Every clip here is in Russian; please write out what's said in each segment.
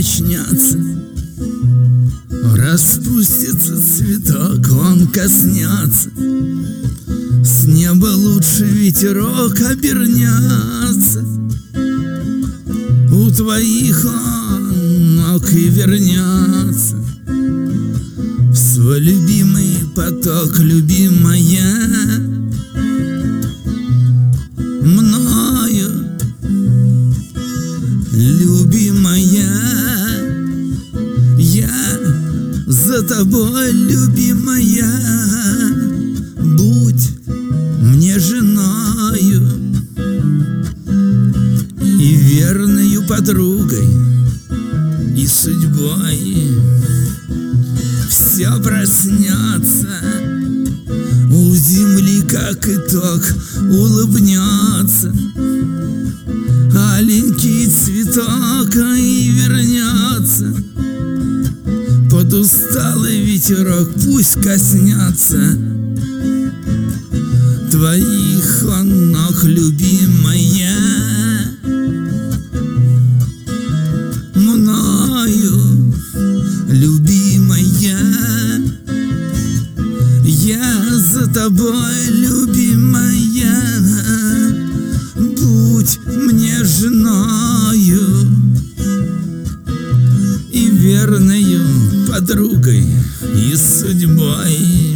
начнется, распустится цветок, он коснется, с неба лучше ветерок обернется, у твоих он ног и вернется в свой любимый поток, любимая мною, любимая, я за тобой, любимая, будь мне женою и верною подругой, и судьбой. Все проснется, у земли как итог улыбнется аленький цветок и вернется под усталый ветерок, пусть коснется твоих он ног, любимая, мною, любимая, я за тобой, любимая, будь мне женою и верною подругой, и судьбой.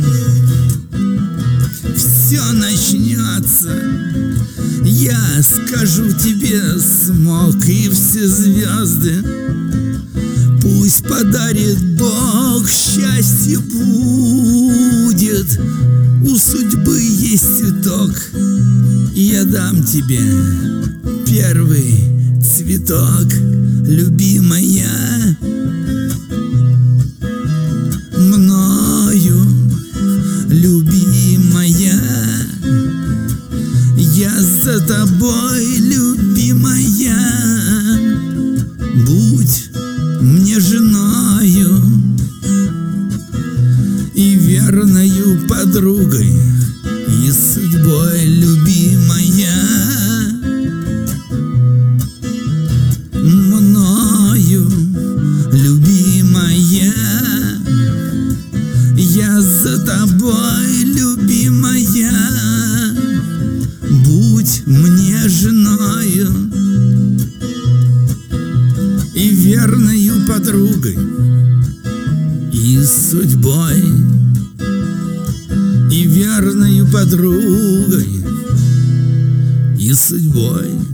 Все начнется, я скажу тебе, смог, и все звезды пусть подарит Бог, счастье будет, у судьбы есть цветок, и я дам тебе первый цветок, любимая, мною, любимая, я за тобой, любимая, будь мне женою и верною подругой, и судьбой, любимая, мною, любимая, я за тобой, любимая, будь мне женою и верною подругой, и судьбой, и верною подругой, и судьбой.